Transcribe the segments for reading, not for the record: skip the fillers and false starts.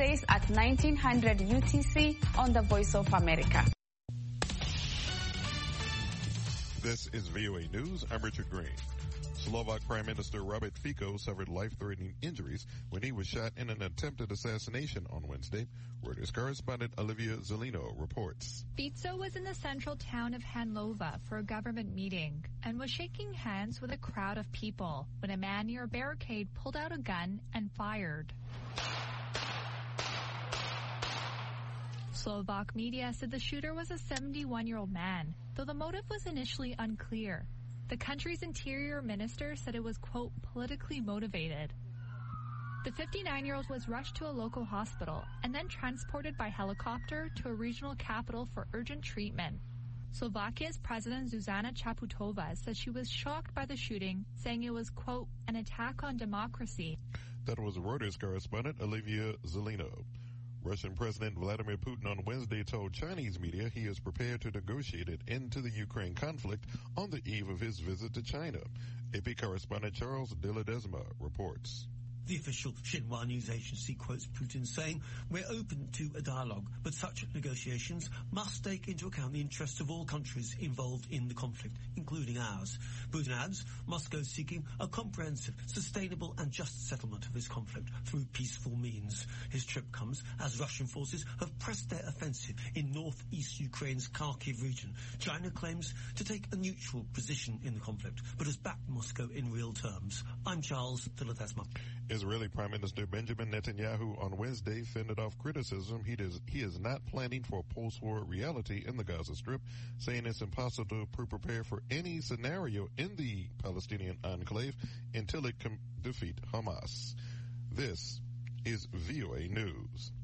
Wednesdays at 1900 UTC on the Voice of America. This is VOA News. I'm Richard Green. Slovak Prime Minister Robert Fico suffered life-threatening injuries when he was shot in an attempted assassination on Wednesday. Reuters correspondent Olivia Zelino reports. Fico was in the central town of Hanlova for a government meeting and was shaking hands with a crowd of people when a man near a barricade pulled out a gun and fired. Slovak media said the shooter was a 71-year-old man, though the motive was initially unclear. The country's interior minister said it was, quote, politically motivated. The 59-year-old was rushed to a local hospital and then transported by helicopter to a regional capital for urgent treatment. Slovakia's President Zuzana Čaputová said she was shocked by the shooting, saying it was, quote, an attack on democracy. That was Reuters correspondent Olivia Zelino. Russian President Vladimir Putin on Wednesday told Chinese media he is prepared to negotiate an end to the Ukraine conflict on the eve of his visit to China. AP correspondent Charles de Ledesma reports. The official Xinhua news agency quotes Putin saying, "We're open to a dialogue, but such negotiations must take into account the interests of all countries involved in the conflict, including ours." Putin adds, Moscow seeking a comprehensive, sustainable and just settlement of this conflict through peaceful means. His trip comes as Russian forces have pressed their offensive in northeast Ukraine's Kharkiv region. China claims to take a neutral position in the conflict, but has backed Moscow in real terms. I'm Charles de Ledesma. Israeli Prime Minister Benjamin Netanyahu on Wednesday fended off criticism he is not planning for a post-war reality in the Gaza Strip, saying it's impossible to prepare for any scenario in the Palestinian enclave until it can defeat Hamas. This is VOA News.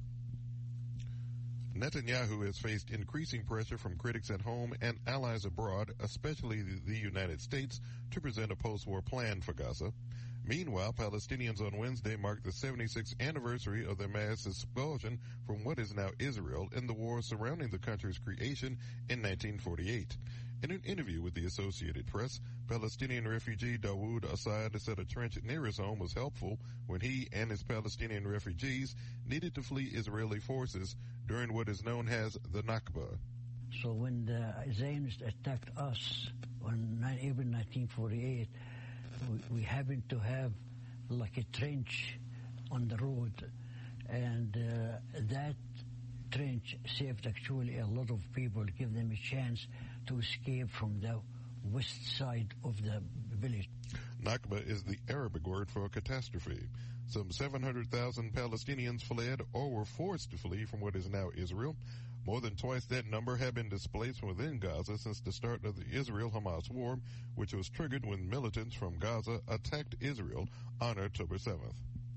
Netanyahu has faced increasing pressure from critics at home and allies abroad, especially the United States, to present a post-war plan for Gaza. Meanwhile, Palestinians on Wednesday marked the 76th anniversary of their mass expulsion from what is now Israel in the war surrounding the country's creation in 1948. In an interview with the Associated Press, Palestinian refugee Dawood Assad said a trench near his home was helpful when he and his Palestinian refugees needed to flee Israeli forces during what is known as the Nakba. So when the Zionists attacked us on April 1948, we happened to have like a trench on the road, and that trench saved actually a lot of people, give them a chance to escape from the west side of the village. Nakba is the Arabic word for a catastrophe. Some 700,000 Palestinians fled or were forced to flee from what is now Israel. More than twice that number have been displaced from within Gaza since the start of the Israel-Hamas war, which was triggered when militants from Gaza attacked Israel on October 7th.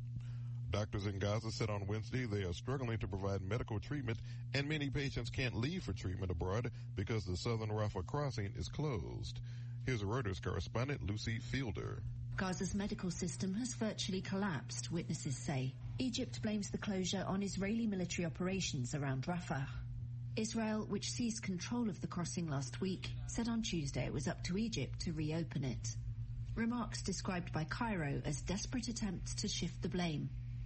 Doctors in Gaza said on Wednesday they are struggling to provide medical treatment, and many patients can't leave for treatment abroad because the southern Rafah crossing is closed. Here's a Reuters correspondent, Lucy Fielder. Gaza's medical system has virtually collapsed, witnesses say. Egypt blames the closure on Israeli military operations around Rafah. Israel, which seized control of the crossing last week, said on Tuesday it was up to Egypt to reopen it. Remarks described by Cairo as desperate attempts to shift the blame,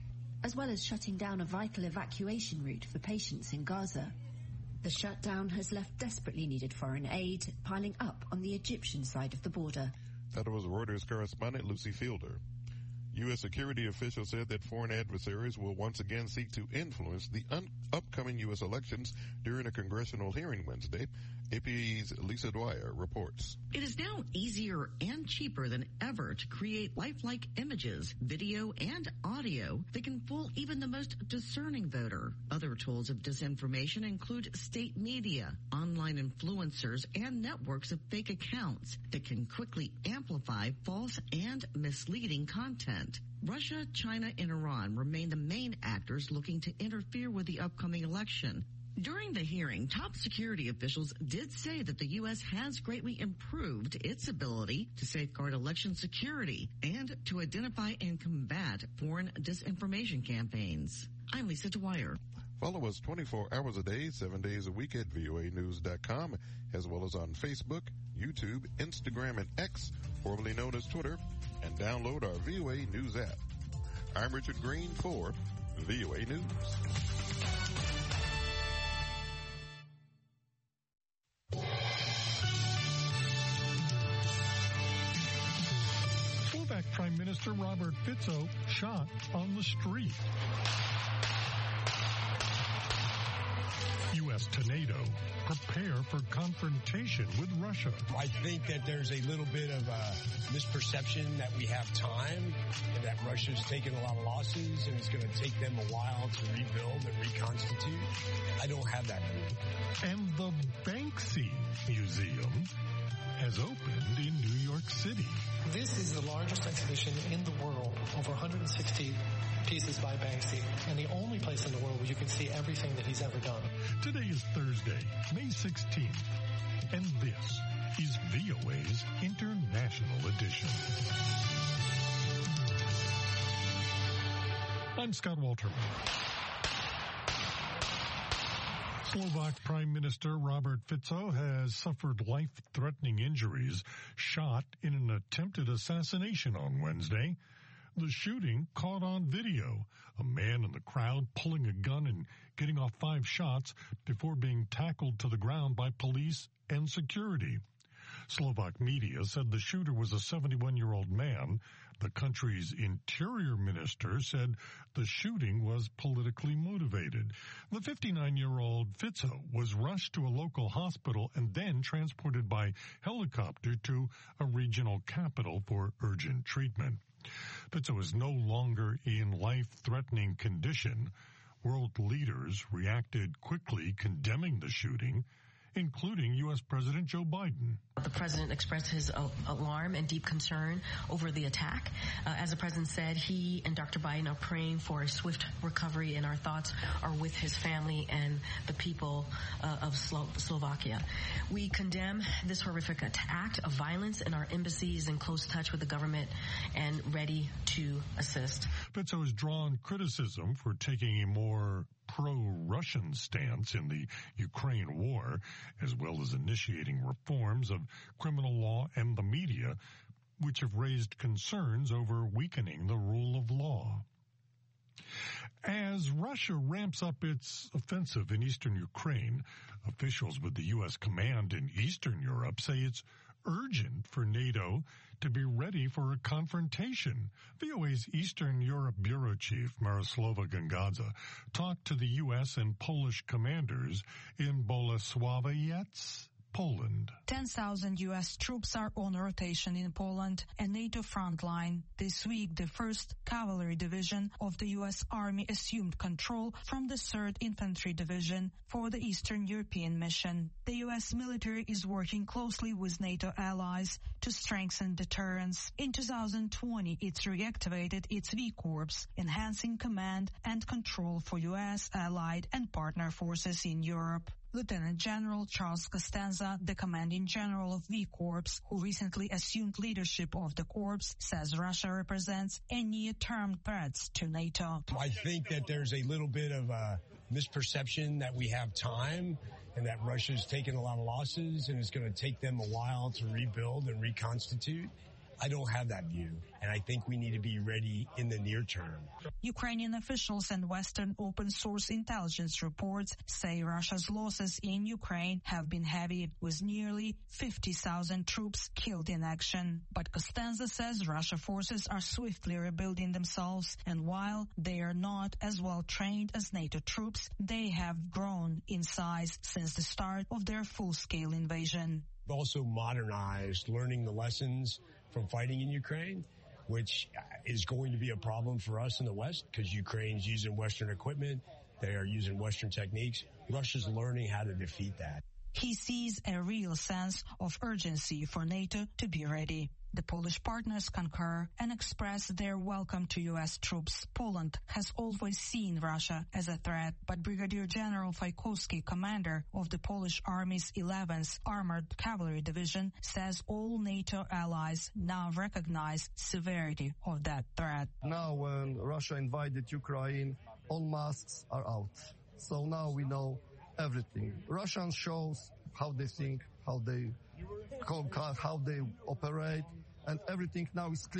as well as shutting down a vital evacuation route for patients in Gaza. The shutdown has left desperately needed foreign aid piling up on the Egyptian side of the border. That was Reuters correspondent Lucy Fielder. U.S. security officials said that foreign adversaries will once again seek to influence the upcoming U.S. elections during a congressional hearing Wednesday. AP's Lisa Dwyer reports. It is now easier and cheaper than ever to create lifelike images, video, and audio that can fool even the most discerning voter. Other tools of disinformation include state media, online influencers, and networks of fake accounts that can quickly amplify false and misleading content. Russia, China, and Iran remain the main actors looking to interfere with the upcoming election. During the hearing, top security officials did say that the U.S. has greatly improved its ability to safeguard election security and to identify and combat foreign disinformation campaigns. I'm Lisa Dwyer. Follow us 24 hours a day, 7 days a week at voanews.com, as well as on Facebook, YouTube, Instagram, and X, formerly known as Twitter, and download our VOA News app. I'm Richard Green for VOA News. Slovak Prime Minister Robert Fico shot on the street. U.S. to NATO prepare for confrontation with Russia. I think that there's a little bit of a misperception that we have time and that Russia's taken a lot of losses and it's going to take them a while to rebuild and reconstitute. I don't have that view. And the Banksy Museum has opened in New York City. This is the largest exhibition in the world, over 160 pieces by Banksy, and the only place in the world where you can see everything that he's ever done. Today is Thursday, May 16th, and this is VOA's International Edition. I'm Scott Walterman. Slovak Prime Minister Robert Fico has suffered life-threatening injuries shot in an attempted assassination on Wednesday. The shooting caught on video, a man in the crowd pulling a gun and getting off 5 shots before being tackled to the ground by police and security. Slovak media said the shooter was a 71-year-old man. The country's interior minister said the shooting was politically motivated. The 59-year-old Fico was rushed to a local hospital and then transported by helicopter to a regional capital for urgent treatment. Fico is no longer in life-threatening condition. World leaders reacted quickly, condemning the shooting, including U.S. President Joe Biden. The president expressed his alarm and deep concern over the attack. As the president said, he and Dr. Biden are praying for a swift recovery, and our thoughts are with his family and the people of Slovakia. We condemn this horrific act of violence, and our embassy is in close touch with the government and ready to assist. Fico has drawn criticism for taking a more pro-Russian stance in the Ukraine war, as well as initiating reforms of criminal law and the media, which have raised concerns over weakening the rule of law. As Russia ramps up its offensive in eastern Ukraine, officials with the U.S. command in Eastern Europe say it's urgent for NATO to be ready for a confrontation. VOA's Eastern Europe Bureau Chief, Miroslava Gangadze, talked to the U.S. and Polish commanders in Bolesławiec, Poland. 10,000 U.S. troops are on rotation in Poland, a NATO front line. This week, the 1st Cavalry Division of the U.S. Army assumed control from the 3rd Infantry Division for the Eastern European mission. The U.S. military is working closely with NATO allies to strengthen deterrence. In 2020, it reactivated its V Corps, enhancing command and control for U.S. allied and partner forces in Europe. Lieutenant General Charles Costanza, the commanding general of V Corps, who recently assumed leadership of the corps, says Russia represents a near-term threat to NATO. I think that there's a little bit of a misperception that we have time and that Russia's taken a lot of losses and it's going to take them a while to rebuild and reconstitute. I don't have that view, and I think we need to be ready in the near term. Ukrainian officials and Western open-source intelligence reports say Russia's losses in Ukraine have been heavy, with nearly 50,000 troops killed in action. But Costanza says Russian forces are swiftly rebuilding themselves, and while they are not as well trained as NATO troops, they have grown in size since the start of their full-scale invasion. We've also modernized, learning the lessons from fighting in Ukraine, which is going to be a problem for us in the West because Ukraine's using Western equipment. They are using Western techniques. Russia's learning how to defeat that. He sees a real sense of urgency for NATO to be ready. The Polish partners concur and express their welcome to U.S. troops. Poland has always seen Russia as a threat, but Brigadier General Fajkowski, commander of the Polish Army's 11th Armored Cavalry Division, says all NATO allies now recognize severity of that threat. Now when Russia invaded Ukraine, all masks are out. So now we know everything. Russians shows how they think, how they operate, and everything now is clear.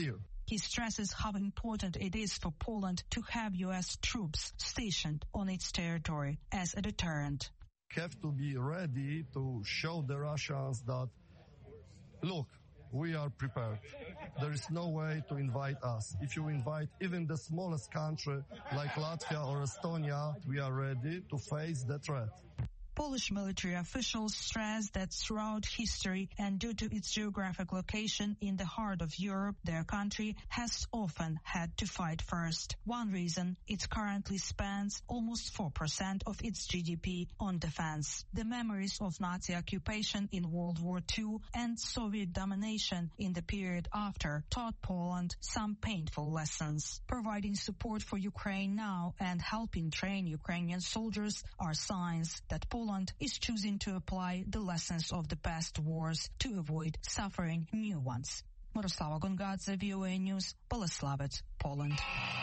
He stresses how important it is for Poland to have U.S. troops stationed on its territory as a deterrent. We have to be ready to show the Russians that, look, we are prepared. There is no way to invite us. If you invite even the smallest country like Latvia or Estonia, we are ready to face the threat. Polish military officials stress that throughout history and due to its geographic location in the heart of Europe, their country has often had to fight first. One reason, it currently spends almost 4% of its GDP on defense. The memories of Nazi occupation in World War II and Soviet domination in the period after taught Poland some painful lessons. Providing support for Ukraine now and helping train Ukrainian soldiers are signs that Poland is choosing to apply the lessons of the past wars to avoid suffering new ones. Miroslava Gongadze, VOA News, Bolesławiec, Poland.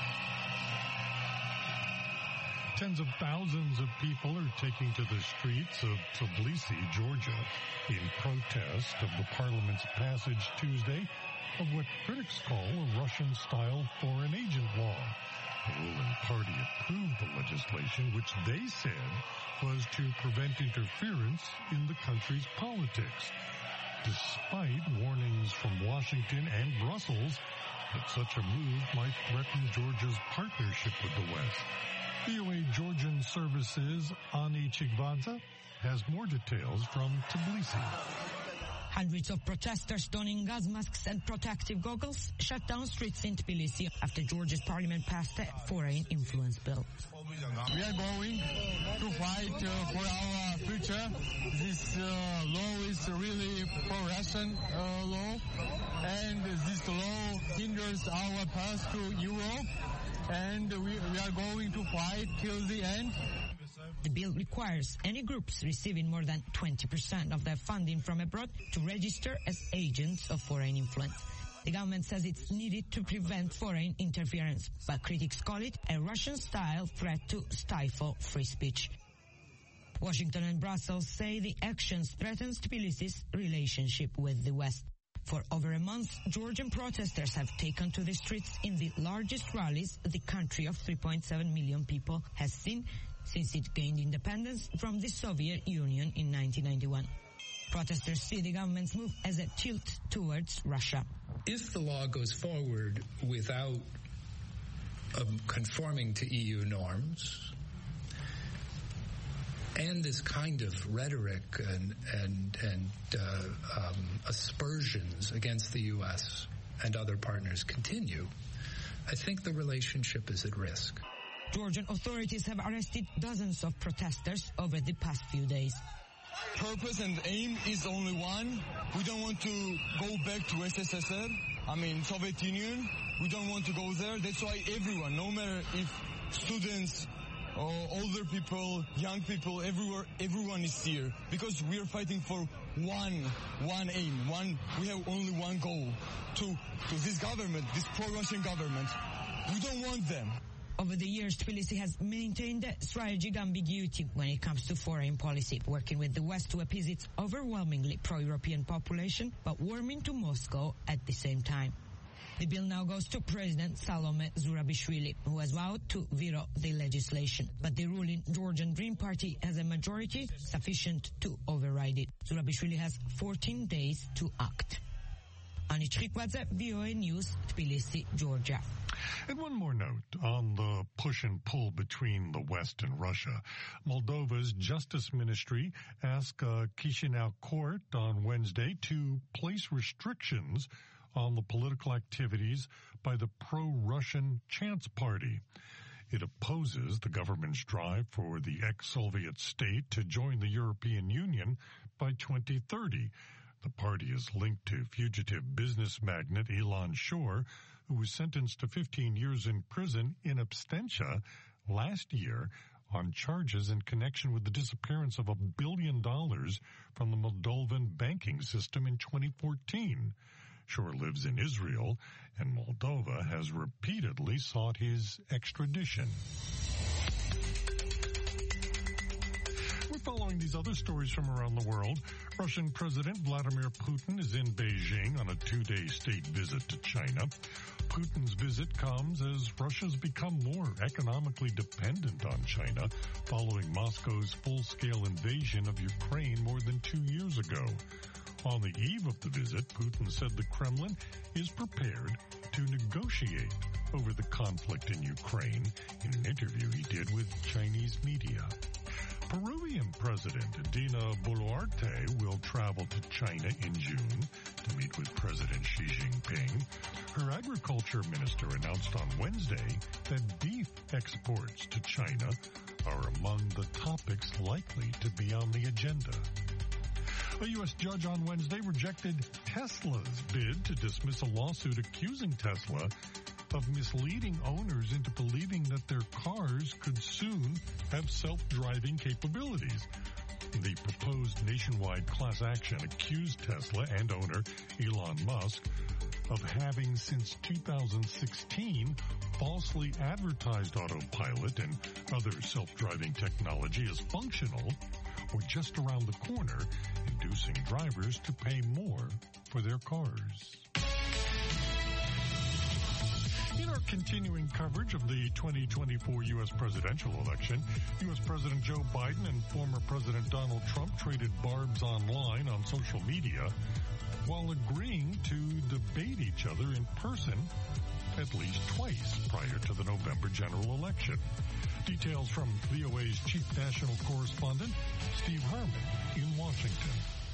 Tens of thousands of people are taking to the streets of Tbilisi, Georgia, in protest of the parliament's passage Tuesday of what critics call a Russian-style foreign agent law. The ruling party approved the legislation, which they said was to prevent interference in the country's politics, despite warnings from Washington and Brussels that such a move might threaten Georgia's partnership with the West. VOA Georgian Services' Ani Chigvadze has more details from Tbilisi. Hundreds of protesters donning gas masks and protective goggles shut down streets in Tbilisi after Georgia's parliament passed a foreign influence bill. We are going to fight for our future. This law is really pro-Russian law, and this law hinders our path to Europe, and we are going to fight till the end. The bill requires any groups receiving more than 20% of their funding from abroad to register as agents of foreign influence. The government says it's needed to prevent foreign interference, but critics call it a Russian-style threat to stifle free speech. Washington and Brussels say the actions threatens Tbilisi's relationship with the West. For over a month, Georgian protesters have taken to the streets in the largest rallies the country of 3.7 million people has seen since it gained independence from the Soviet Union in 1991. Protesters see the government's move as a tilt towards Russia. If the law goes forward without conforming to EU norms, and this kind of rhetoric and aspersions against the U.S. and other partners continue, I think the relationship is at risk. Georgian authorities have arrested dozens of protesters over the past few days. Purpose and aim is only one. We don't want to go back to SSSR, Soviet Union. We don't want to go there. That's why everyone, no matter if students or older people, young people, everyone is here. Because we are fighting for one aim. We have only one goal to this government, this pro-Russian government. We don't want them. Over the years, Tbilisi has maintained a strategic ambiguity when it comes to foreign policy, working with the West to appease its overwhelmingly pro-European population, but warming to Moscow at the same time. The bill now goes to President Salome Zurabishvili, who has vowed to veto the legislation. But the ruling Georgian Dream Party has a majority sufficient to override it. Zurabishvili has 14 days to act. Ani Chikwadze, VOA News, Tbilisi, Georgia. And one more note on the push and pull between the West and Russia. Moldova's Justice Ministry asked a Chisinau court on Wednesday to place restrictions on the political activities by the pro-Russian Chance Party. It opposes the government's drive for the ex-Soviet state to join the European Union by 2030. The party is linked to fugitive business magnate Ilan Shor, who was sentenced to 15 years in prison in absentia last year on charges in connection with the disappearance of $1 billion from the Moldovan banking system in 2014. Shor lives in Israel, and Moldova has repeatedly sought his extradition. We're following Following these other stories from around the world, Russian President Vladimir Putin is in Beijing on a 2-day state visit to China. Putin's visit comes as Russia's become more economically dependent on China following Moscow's full-scale invasion of Ukraine more than 2 years ago. On the eve of the visit, Putin said the Kremlin is prepared to negotiate over the conflict in Ukraine in an interview he did with Chinese media. Peruvian President Dina Boluarte will travel to China in June to meet with President Xi Jinping. Her agriculture minister announced on Wednesday that beef exports to China are among the topics likely to be on the agenda. A U.S. judge on Wednesday rejected Tesla's bid to dismiss a lawsuit accusing Tesla of misleading owners into believing that their cars could soon have self-driving capabilities. The proposed nationwide class action accused Tesla and owner Elon Musk of having since 2016 falsely advertised autopilot and other self-driving technology as functional or just around the corner, inducing drivers to pay more for their cars. In our continuing coverage of the 2024 U.S. presidential election, U.S. President Joe Biden and former President Donald Trump traded barbs online on social media while agreeing to debate each other in person at least twice prior to the November general election. Details from VOA's chief national correspondent, Steve Herman, in Washington.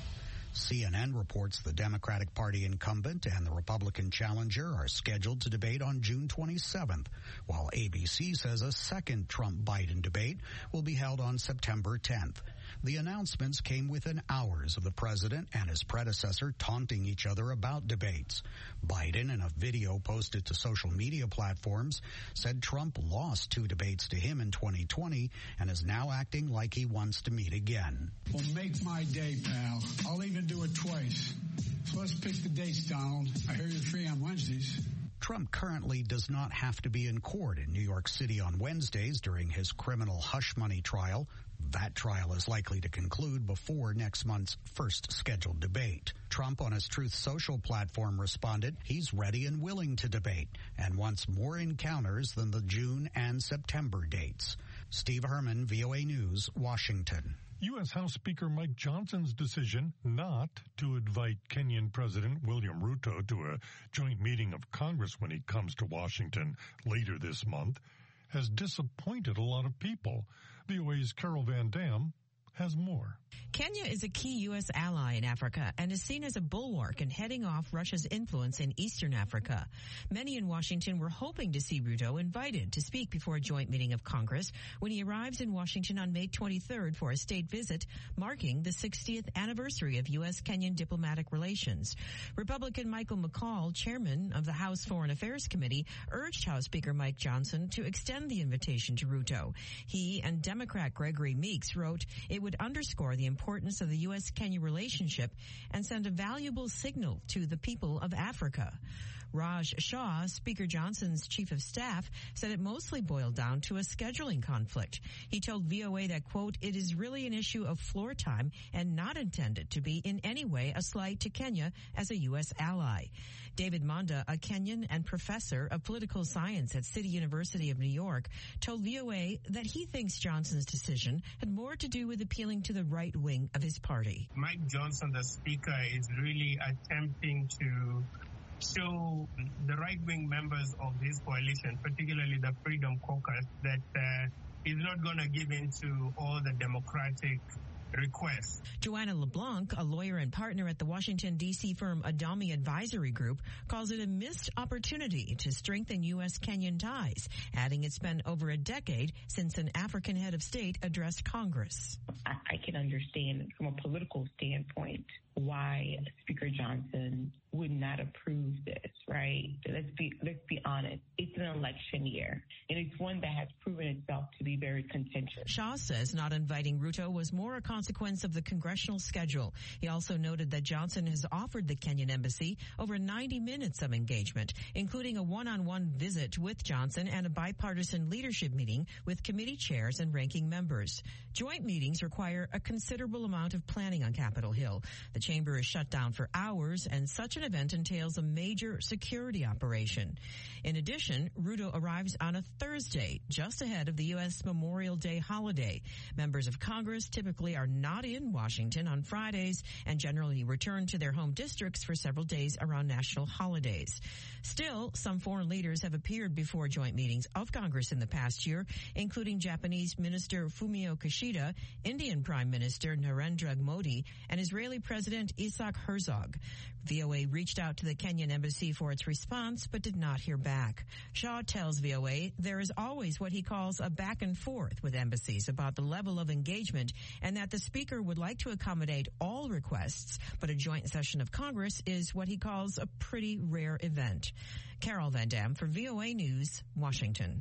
CNN reports the Democratic Party incumbent and the Republican challenger are scheduled to debate on June 27th, while ABC says a second Trump-Biden debate will be held on September 10th. The announcements came within hours of the president and his predecessor taunting each other about debates. Biden, in a video posted to social media platforms, said Trump lost 2 debates to him in 2020 and is now acting like he wants to meet again. Well, make my day, pal. I'll even do it twice. So let's pick the dates, Donald. I hear you're free on Wednesdays. Trump currently does not have to be in court in New York City on Wednesdays during his criminal hush money trial. That trial is likely to conclude before next month's first scheduled debate. Trump on his Truth Social platform responded he's ready and willing to debate and wants more encounters than the June and September dates. Steve Herman, VOA News, Washington. U.S. House Speaker Mike Johnson's decision not to invite Kenyan President William Ruto to a joint meeting of Congress when he comes to Washington later this month has disappointed a lot of people. VOA's Carol Van Dam has more. Kenya is a key U.S. ally in Africa and is seen as a bulwark in heading off Russia's influence in eastern Africa. Many in Washington were hoping to see Ruto invited to speak before a joint meeting of Congress when he arrives in Washington on May 23rd for a state visit marking the 60th anniversary of U.S.-Kenyan diplomatic relations. Republican Michael McCaul, chairman of the House Foreign Affairs Committee, urged House Speaker Mike Johnson to extend the invitation to Ruto. He and Democrat Gregory Meeks wrote, "It would underscore the importance of the U.S.-Kenya relationship and send a valuable signal to the people of Africa." Raj Shah, Speaker Johnson's chief of staff, said it mostly boiled down to a scheduling conflict. He told VOA that, quote, "It is really an issue of floor time and not intended to be in any way a slight to Kenya as a U.S. ally." David Monda, a Kenyan and professor of political science at City University of New York, told VOA that he thinks Johnson's decision had more to do with appealing to the right wing of his party. Mike Johnson, the speaker, is really attempting to show the right-wing members of this coalition, particularly the Freedom Caucus, that he's not going to give in to all the Democratic requests. Joanna LeBlanc, a lawyer and partner at the Washington, D.C. firm Adami Advisory Group, calls it a missed opportunity to strengthen U.S.-Kenyan ties, adding it's been over a decade since an African head of state addressed Congress. I can understand from a political standpoint why Speaker Johnson would not approve this, right? Let's be honest. It's an election year, and it's one that has proven itself to be very contentious. Shah says not inviting Ruto was more a consequence of the congressional schedule. He also noted that Johnson has offered the Kenyan embassy over 90 minutes of engagement, including a one-on-one visit with Johnson and a bipartisan leadership meeting with committee chairs and ranking members. Joint meetings require a considerable amount of planning on Capitol Hill. The chamber is shut down for hours, and such an event entails a major security operation. In addition, Ruto arrives on a Thursday, just ahead of the U.S. Memorial Day holiday. Members of Congress typically are not in Washington on Fridays and generally return to their home districts for several days around national holidays. Still, some foreign leaders have appeared before joint meetings of Congress in the past year, including Japanese Minister Fumio Kishida, Indian Prime Minister Narendra Modi, and Israeli President Isaac Herzog. VOA reached out to the Kenyan embassy for its response, but did not hear back. Shah tells VOA there is always what he calls a back and forth with embassies about the level of engagement, and that the speaker would like to accommodate all requests, but a joint session of Congress is what he calls a pretty rare event. Carol Van Dam for VOA News, Washington.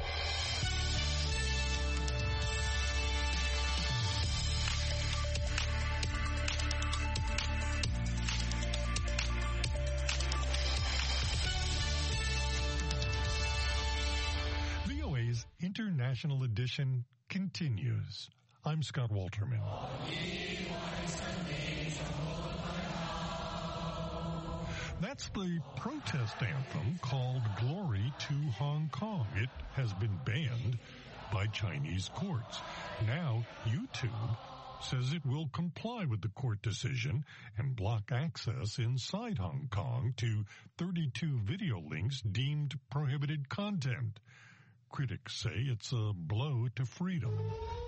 VOA's International Edition continues. I'm Scott Walterman. That's the protest anthem called Glory to Hong Kong. It has been banned by Chinese courts. Now, YouTube says it will comply with the court decision and block access inside Hong Kong to 32 video links deemed prohibited content. Critics say it's a blow to freedom.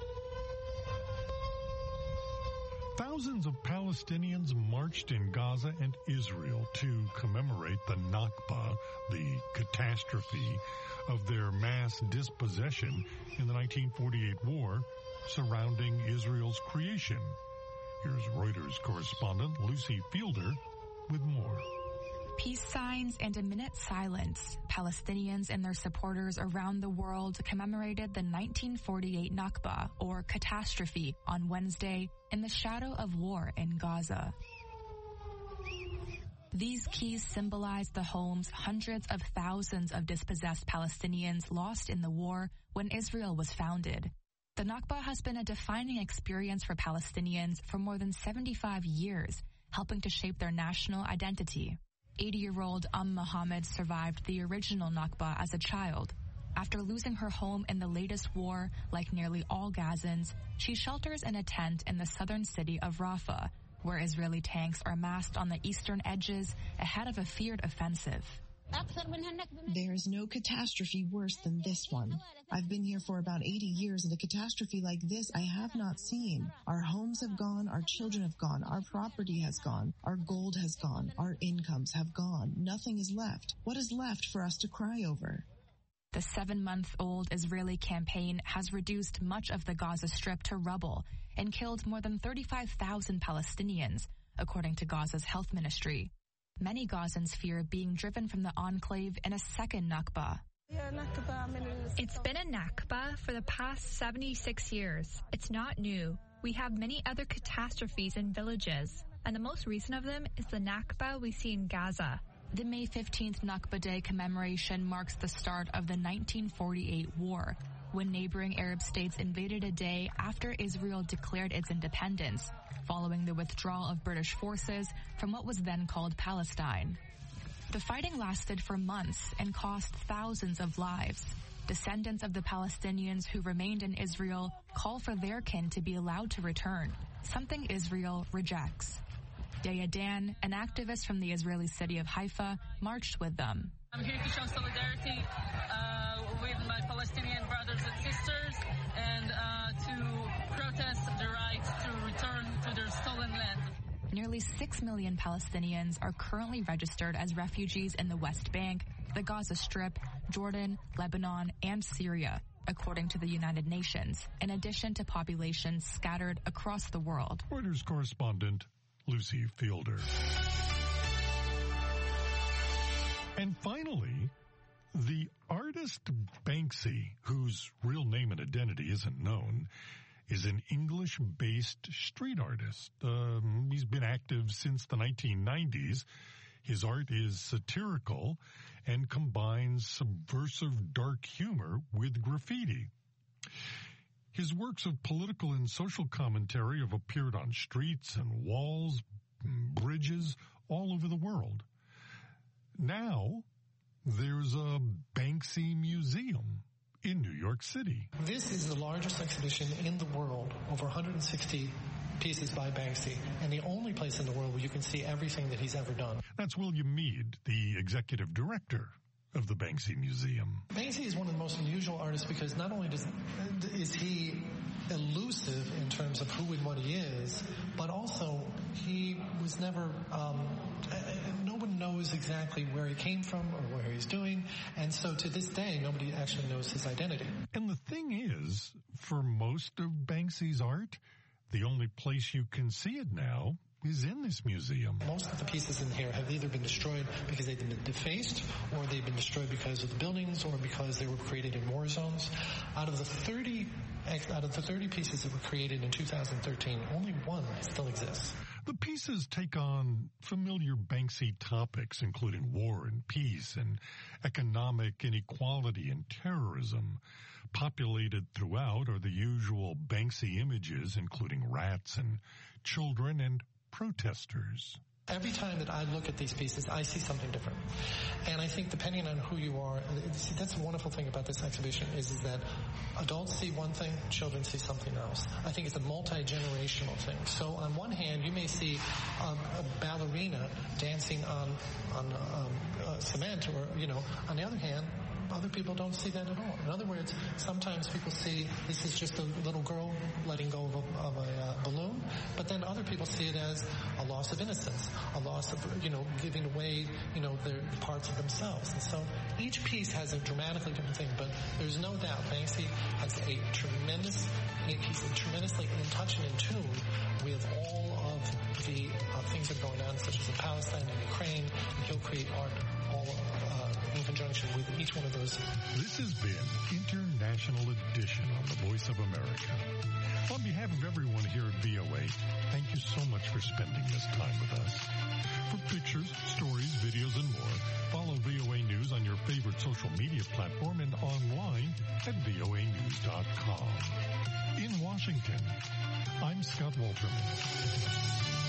Thousands of Palestinians marched in Gaza and Israel to commemorate the Nakba, the catastrophe of their mass dispossession in the 1948 war surrounding Israel's creation. Here's Reuters correspondent Lucy Fielder with more. Peace signs and a minute's silence. Palestinians and their supporters around the world commemorated the 1948 Nakba, or catastrophe, on Wednesday in the shadow of war in Gaza. These keys symbolize the homes hundreds of thousands of dispossessed Palestinians lost in the war when Israel was founded. The Nakba has been a defining experience for Palestinians for more than 75 years, helping to shape their national identity. 80-year-old Mohammed survived the original Nakba as a child. After losing her home in the latest war, like nearly all Gazans, she shelters in a tent in the southern city of Rafah, where Israeli tanks are massed on the eastern edges ahead of a feared offensive. There is no catastrophe worse than this one. I've been here for about 80 years, and a catastrophe like this I have not seen. Our homes have gone, our children have gone, our property has gone, our gold has gone, our incomes have gone. Nothing is left. What is left for us to cry over? The 7-month-old Israeli campaign has reduced much of the Gaza Strip to rubble and killed more than 35,000 Palestinians, according to Gaza's health ministry. Many Gazans fear being driven from the enclave in a second Nakba. It's been a Nakba for the past 76 years. It's not new. We have many other catastrophes in villages, and the most recent of them is the Nakba we see in Gaza. The May 15th Nakba Day commemoration marks the start of the 1948 war, when neighboring Arab states invaded a day after Israel declared its independence, following the withdrawal of British forces from what was then called Palestine. The fighting lasted for months and cost thousands of lives. Descendants of the Palestinians who remained in Israel call for their kin to be allowed to return, something Israel rejects. Daya Dan, an activist from the Israeli city of Haifa, marched with them. I'm here to show solidarity with my Palestinian brothers and sisters and to protest the right to return to their stolen land. Nearly 6 million Palestinians are currently registered as refugees in the West Bank, the Gaza Strip, Jordan, Lebanon, and Syria, according to the United Nations, in addition to populations scattered across the world. Reuters correspondent Lucy Fielder. And finally, the artist Banksy, whose real name and identity isn't known, is an English-based street artist. He's been active since the 1990s. His art is satirical and combines subversive dark humor with graffiti. His works of political and social commentary have appeared on streets and walls, bridges all over the world. Now, there's a Banksy Museum in New York City. This is the largest exhibition in the world, over 160 pieces by Banksy, and the only place in the world where you can see everything that he's ever done. That's William Mead, the executive director of the Banksy Museum. Banksy is one of the most unusual artists because not only is he elusive in terms of who and what he is, but also he was never, no one knows exactly where he came from or what he's doing, and so to this day, nobody actually knows his identity. And the thing is, for most of Banksy's art, the only place you can see it now is in this museum. Most of the pieces in here have either been destroyed because they've been defaced, or they've been destroyed because of the buildings, or because they were created in war zones. Out of the 30 pieces that were created in 2013, only one still exists. The pieces take on familiar Banksy topics, including war and peace and economic inequality and terrorism. Populated throughout are the usual Banksy images, including rats and children and protesters. Every time that I look at these pieces, I see something different. And I think depending on who you are, see, that's the wonderful thing about this exhibition is that adults see one thing, children see something else. I think it's a multi-generational thing. So on one hand, you may see a ballerina dancing on cement, or, on the other hand, other people don't see that at all. In other words, sometimes people see this is just a little girl letting go of a balloon, but then other people see it as a loss of innocence, a loss of, giving away, their parts of themselves. And so each piece has a dramatically different thing, but there's no doubt Banksy has he's tremendously in touch and in tune with all of the things that are going on, such as in Palestine and Ukraine, and he'll create art all in conjunction with each one of those. This has been International Edition on the Voice of America. On behalf of everyone here at VOA, thank you so much for spending this time with us. For pictures, stories, videos, and more, follow VOA News on your favorite social media platform and online at voanews.com. In Washington, I'm Scott Walterman.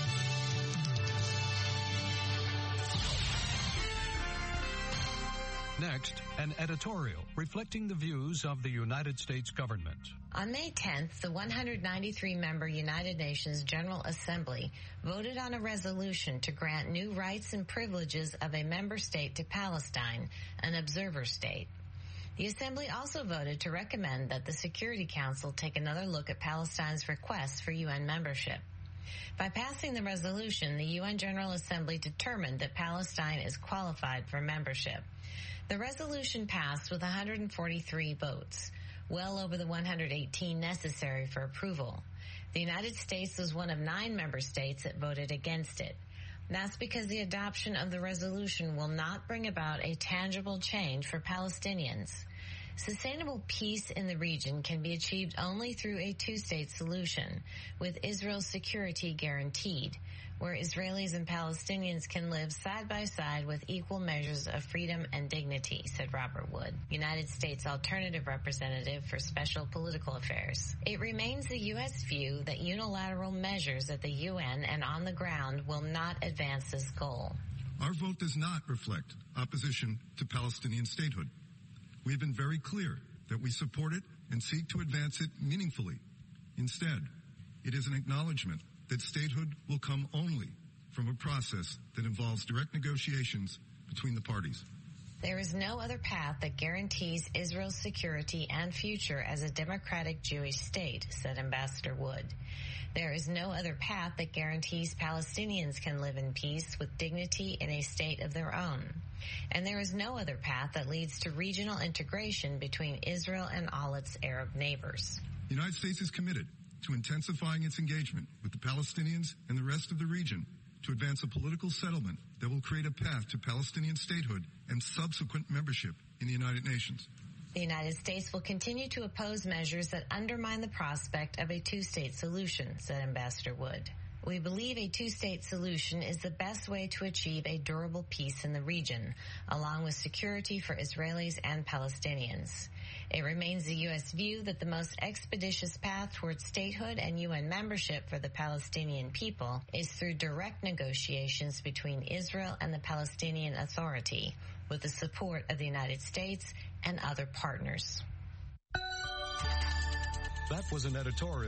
Next, an editorial reflecting the views of the United States government. On May 10th, the 193-member United Nations General Assembly voted on a resolution to grant new rights and privileges of a member state to Palestine, an observer state. The Assembly also voted to recommend that the Security Council take another look at Palestine's request for UN membership. By passing the resolution, the UN General Assembly determined that Palestine is qualified for membership. The resolution passed with 143 votes, well over the 118 necessary for approval. The United States was one of 9 member states that voted against it. That's because the adoption of the resolution will not bring about a tangible change for Palestinians. Sustainable peace in the region can be achieved only through a two-state solution, with Israel's security guaranteed, where Israelis and Palestinians can live side by side with equal measures of freedom and dignity, said Robert Wood, United States Alternative Representative for Special Political Affairs. It remains the U.S. view that unilateral measures at the UN and on the ground will not advance this goal. Our vote does not reflect opposition to Palestinian statehood. We have been very clear that we support it and seek to advance it meaningfully. Instead, it is an acknowledgement that statehood will come only from a process that involves direct negotiations between the parties. There is no other path that guarantees Israel's security and future as a democratic Jewish state, said Ambassador Wood. There is no other path that guarantees Palestinians can live in peace with dignity in a state of their own. And there is no other path that leads to regional integration between Israel and all its Arab neighbors. The United States is committed to intensifying its engagement with the Palestinians and the rest of the region to advance a political settlement that will create a path to Palestinian statehood and subsequent membership in the United Nations. The United States will continue to oppose measures that undermine the prospect of a two-state solution, said Ambassador Wood. We believe a two-state solution is the best way to achieve a durable peace in the region, along with security for Israelis and Palestinians. It remains the U.S. view that the most expeditious path towards statehood and UN membership for the Palestinian people is through direct negotiations between Israel and the Palestinian Authority, with the support of the United States and other partners. That was an editorial